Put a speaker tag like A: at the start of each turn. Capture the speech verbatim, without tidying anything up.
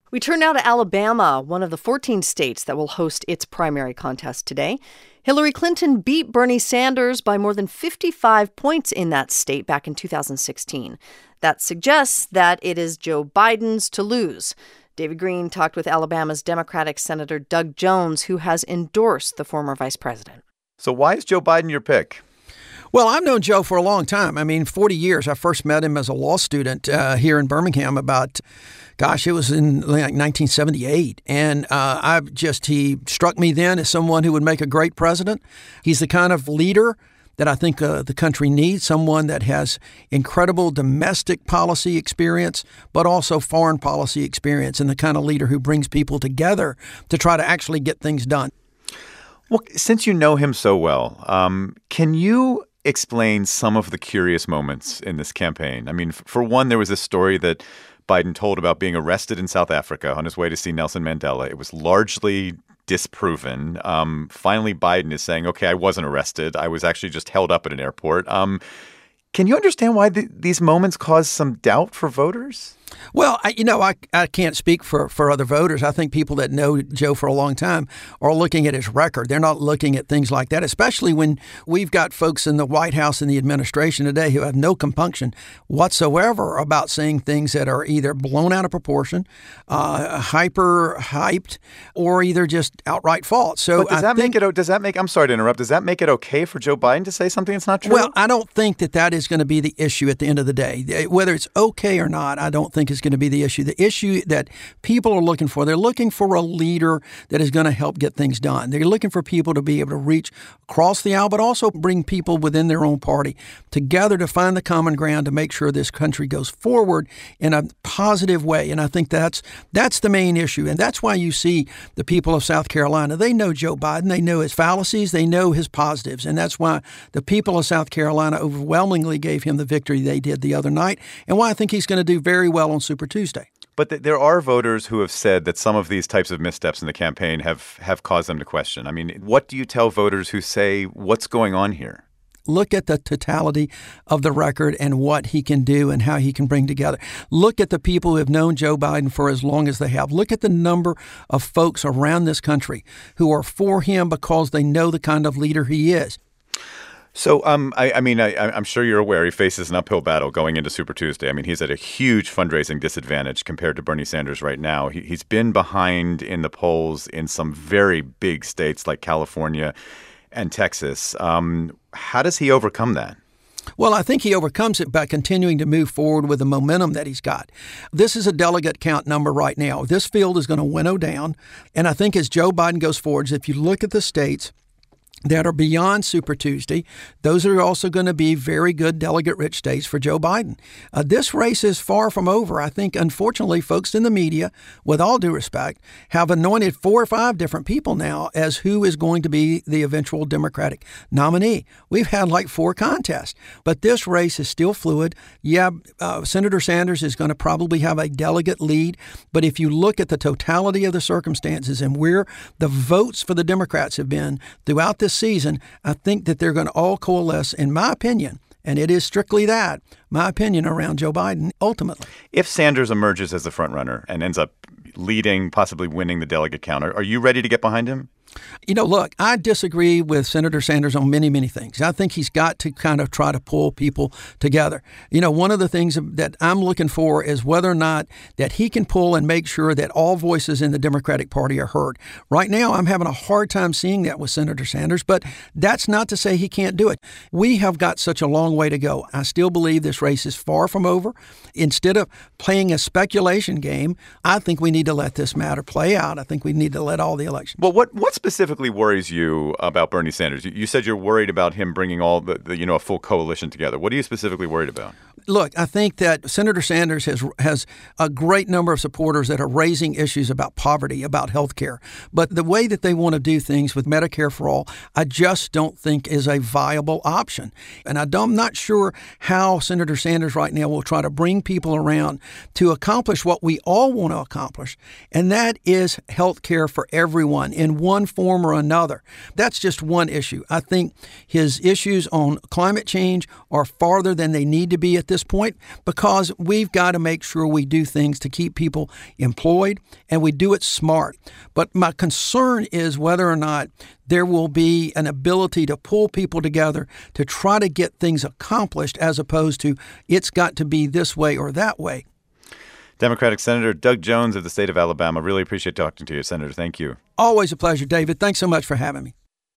A: We turn now to Alabama, one of the fourteen states that will host its primary contest today. Hillary Clinton beat Bernie Sanders by more than fifty-five points in that state back in two thousand sixteen. That suggests that it is Joe Biden's to lose. David Green talked with Alabama's Democratic Senator Doug Jones, who has endorsed the former vice president.
B: So why is Joe Biden your pick?
C: Well, I've known Joe for a long time. I mean, forty years. I first met him as a law student uh, here in Birmingham about, gosh, it was in like nineteen seventy-eight. And uh, I just, he struck me then as someone who would make a great president. He's the kind of leader that I think uh, the country needs, someone that has incredible domestic policy experience, but also foreign policy experience, and the kind of leader who brings people together to try to actually get things done.
B: Well, since you know him so well, um, can you explain some of the curious moments in this campaign? I mean, for one, there was this story that Biden told about being arrested in South Africa on his way to see Nelson Mandela. It was largely disproven. Um, finally, Biden is saying, okay, I wasn't arrested. I was actually just held up at an airport. Um, can you understand why th- these moments cause some doubt for voters?
C: Well, I, you know, I, I can't speak for, for other voters. I think people that know Joe for a long time are looking at his record. They're not looking at things like that, especially when we've got folks in the White House and the administration today who have no compunction whatsoever about saying things that are either blown out of proportion, uh, hyper hyped, or either just outright false. So
B: but does that
C: I think,
B: make it? Does that make? I'm sorry to interrupt. Does that make it okay for Joe Biden to say something that's not true?
C: Well, I don't think that that is going to be the issue at the end of the day. Whether it's okay or not, I don't think is going to be the issue. The issue that people are looking for, they're looking for a leader that is going to help get things done. They're looking for people to be able to reach across the aisle, but also bring people within their own party together to find the common ground to make sure this country goes forward in a positive way. And I think that's that's the main issue. And that's why you see the people of South Carolina, they know Joe Biden, they know his fallacies, they know his positives. And that's why the people of South Carolina overwhelmingly gave him the victory they did the other night, and why I think he's going to do very well on Super Tuesday.
B: But th- there are voters who have said that some of these types of missteps in the campaign have, have caused them to question. I mean, what do you tell voters who say, what's going on here?
C: Look at the totality of the record and what he can do and how he can bring together. Look at the people who have known Joe Biden for as long as they have. Look at the number of folks around this country who are for him because they know the kind of leader he is.
B: So, um, I, I mean, I, I'm sure you're aware he faces an uphill battle going into Super Tuesday. I mean, he's at a huge fundraising disadvantage compared to Bernie Sanders right now. He, he's been behind in the polls in some very big states like California and Texas. Um, how does he overcome that?
C: Well, I think he overcomes it by continuing to move forward with the momentum that he's got. This is a delegate count number right now. This field is going to winnow down. And I think as Joe Biden goes forward, if you look at the states that are beyond Super Tuesday, those are also going to be very good delegate-rich states for Joe Biden. Uh, this race is far from over. I think, unfortunately, folks in the media, with all due respect, have anointed four or five different people now as who is going to be the eventual Democratic nominee. We've had like four contests, but this race is still fluid. Yeah, uh, Senator Sanders is going to probably have a delegate lead, but if you look at the totality of the circumstances and where the votes for the Democrats have been throughout this season, I think that they're going to all coalesce, in my opinion, and it is strictly that, my opinion, around Joe Biden ultimately.
B: If Sanders emerges as the front runner and ends up leading, possibly winning the delegate count, are you ready to get behind him?
C: You know, look, I disagree with Senator Sanders on many, many things. I think he's got to kind of try to pull people together. You know, one of the things that I'm looking for is whether or not that he can pull and make sure that all voices in the Democratic Party are heard. Right now, I'm having a hard time seeing that with Senator Sanders, but that's not to say he can't do it. We have got such a long way to go. I still believe this race is far from over. Instead of playing a speculation game, I think we need to let this matter play out. I think we need to let all the elections.
B: Well, what what specifically worries you about Bernie Sanders? You said you're worried about him bringing all the, the, you know, a full coalition together. What are you specifically worried about?
C: Look, I think that Senator Sanders has has a great number of supporters that are raising issues about poverty, about health care. But the way that they want to do things with Medicare for all, I just don't think is a viable option. And I don't, I'm not sure how Senator Sanders right now will try to bring people around to accomplish what we all want to accomplish, and that is health care for everyone in one form or another. That's just one issue. I think his issues on climate change are farther than they need to be at this this point because we've got to make sure we do things to keep people employed, and we do it smart. But my concern is whether or not there will be an ability to pull people together to try to get things accomplished as opposed to it's got to be this way or that way.
B: Democratic Senator Doug Jones of the state of Alabama. Really appreciate talking to you, Senator. Thank you.
C: Always a pleasure, David. Thanks so much for having me.